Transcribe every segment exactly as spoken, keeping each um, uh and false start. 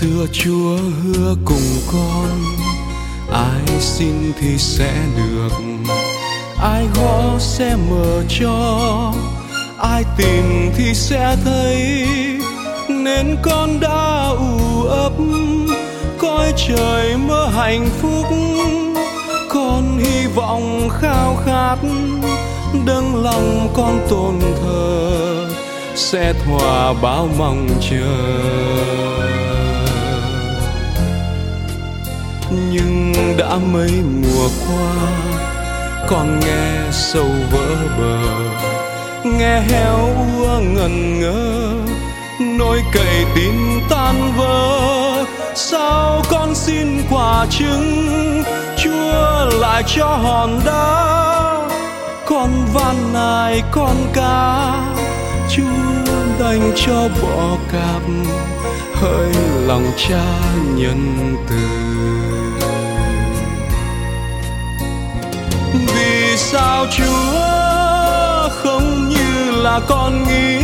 Xưa Chúa hứa cùng con, ai xin thì sẽ được, ai gõ sẽ mở cho, ai tìm thì sẽ thấy. Nên con đã ù ấp cõi trời mơ hạnh phúc, con hy vọng khao khát đấng lòng con tôn thờ sẽ thỏa bao mong chờ. Nhưng đã mấy mùa qua, con nghe sâu vỡ bờ, nghe heo úa ngần ngơ, nỗi cậy tin tan vỡ. Sao con xin quả trứng, Chúa lại cho hòn đá? Con van nài con cá, Chúa đành cho bỏ cạp, hỡi lòng Cha nhân từ. Vì sao Chúa không như là con nghĩ?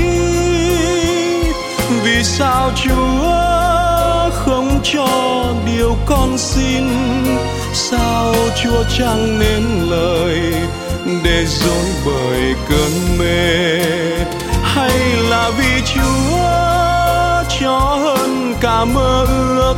Vì sao Chúa không cho điều con xin? Sao Chúa chẳng nên lời để dối bởi cơn mê? Hay là vì Chúa cho hơn cả mơ ước?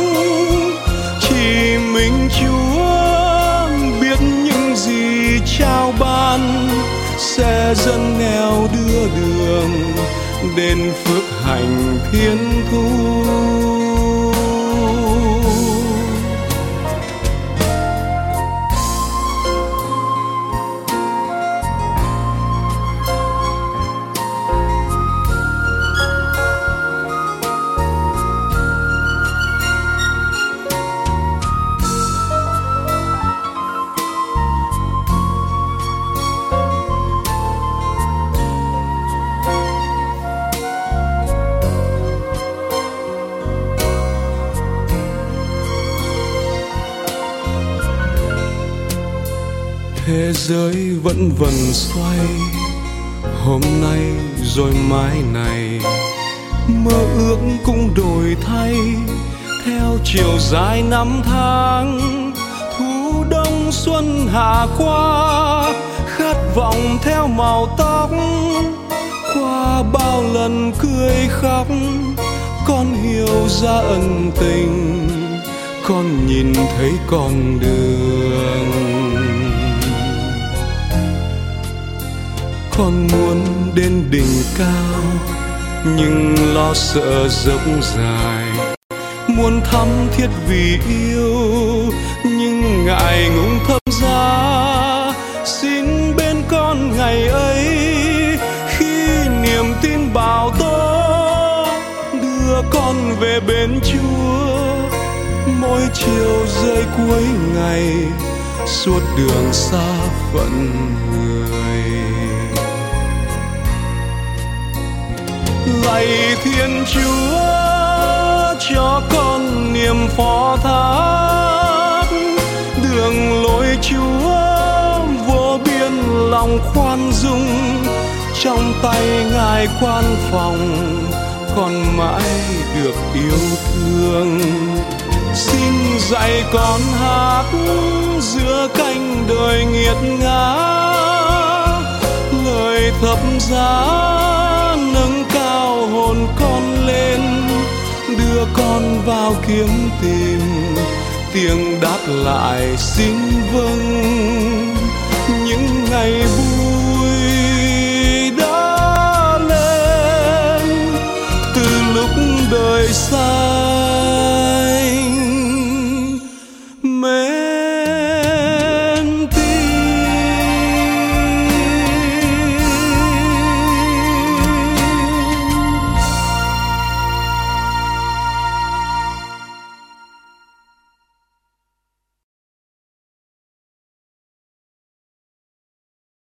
Chỉ mình Chúa biết những gì trao ban, sẽ dân nghèo đưa đường đến phước hạnh thiên thu. Thế giới vẫn vần xoay, hôm nay rồi mai này, mơ ước cũng đổi thay theo chiều dài năm tháng. Thu đông xuân hạ qua, khát vọng theo màu tóc. Qua bao lần cười khóc, con hiểu ra ân tình, con nhìn thấy con đường. Con muốn đến đỉnh cao, nhưng lo sợ dốc dài. Muốn thắm thiết vì yêu, nhưng ngại ngùng thâm giá. Xin bên con ngày ấy, khi niềm tin bảo tố, đưa con về bên Chúa. Mỗi chiều rơi cuối ngày, suốt đường xa phận người. Lạy Thiên Chúa, cho con niềm phó thác. Đường lối Chúa vô biên lòng khoan dung, trong tay Ngài quan phòng, con mãi được yêu thương. Xin dạy con hát giữa cánh đời nghiệt ngã, lời thập giá nâng cao hồn con lên, đưa con vào kiếm tìm tiếng đáp lại xin vâng. Những ngày vui đã lên từ lúc đời xa,